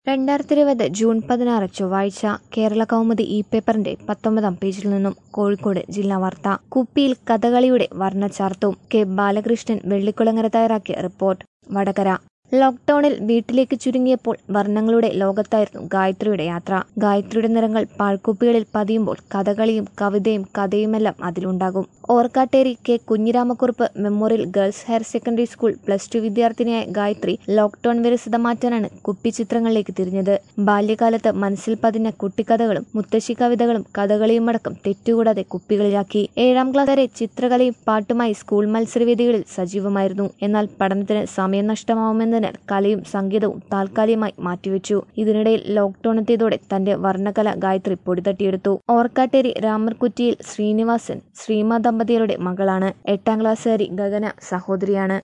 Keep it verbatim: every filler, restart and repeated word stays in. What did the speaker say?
രണ്ടായിരത്തി ഇരുപത് ജൂൺ പതിനാറ് ചൊവ്വാഴ്ച കേരള കൗമുദി ഇ പേപ്പറിന്റെ പത്തൊമ്പതാം പേജിൽ നിന്നും കോഴിക്കോട് ജില്ലാ വാർത്ത. കുപ്പിയിൽ കഥകളിയുടെ വർണ്ണച്ചാർത്തും. കെ ബാലകൃഷ്ണൻ വെള്ളിക്കുളങ്ങര തയ്യാറാക്കിയ റിപ്പോർട്ട്. വടകര. ലോക്ക്ഡൌണിൽ വീട്ടിലേക്ക് ചുരുങ്ങിയപ്പോൾ വർണ്ണങ്ങളുടെ ലോകത്തായിരുന്നു ഗായത്രിയുടെ യാത്ര. ഗായത്രിയുടെ നിറങ്ങൾ പാഴ്ക്കുപ്പികളിൽ പതിയുമ്പോൾ കഥകളിയും കവിതയും കഥയുമെല്ലാം അതിലുണ്ടാകും. Orkkatteri K Kunhiramakkurup memorial girls higher secondary school plus two വിദ്യാർത്ഥിനിയായ ഗായത്രി ലോക്ക്ഡൌൺ വിരസത മാറ്റാനാണ് കുപ്പിച്ചിത്രങ്ങളിലേക്ക് തിരിഞ്ഞത്. ബാല്യകാലത്ത് മനസ്സിൽ പതിഞ്ഞ കുട്ടിക്കഥകളും മുത്തശ്ശി കവിതകളും കഥകളിയുമടക്കം തെറ്റുകൂടാതെ കുപ്പികളിലാക്കി. ഏഴാം ക്ലാസ് വരെ ചിത്രകലയും പാട്ടുമായി സ്കൂൾ മത്സരവേദികളിൽ സജീവമായിരുന്നു. എന്നാൽ പഠനത്തിന് സമയം നഷ്ടമാവുമെന്നതിനാൽ കലയും സംഗീതവും താൽക്കാലികമായി മാറ്റിവെച്ചു. ഇതിനിടയിൽ ലോക്ക്ഡൌൺ എത്തിയതോടെ തന്റെ വർണ്ണകല ഗായത്രി പൊടിതട്ടിയെടുത്തു. ഓർക്കാട്ടേരി രാമർകുറ്റിയിൽ ശ്രീനിവാസൻ ശ്രീമ ദമ്പതികളുടെ മകളാണ്. എട്ടാം ക്ലാസ്സുകാരി ഗഗന സഹോദരിയാണ്.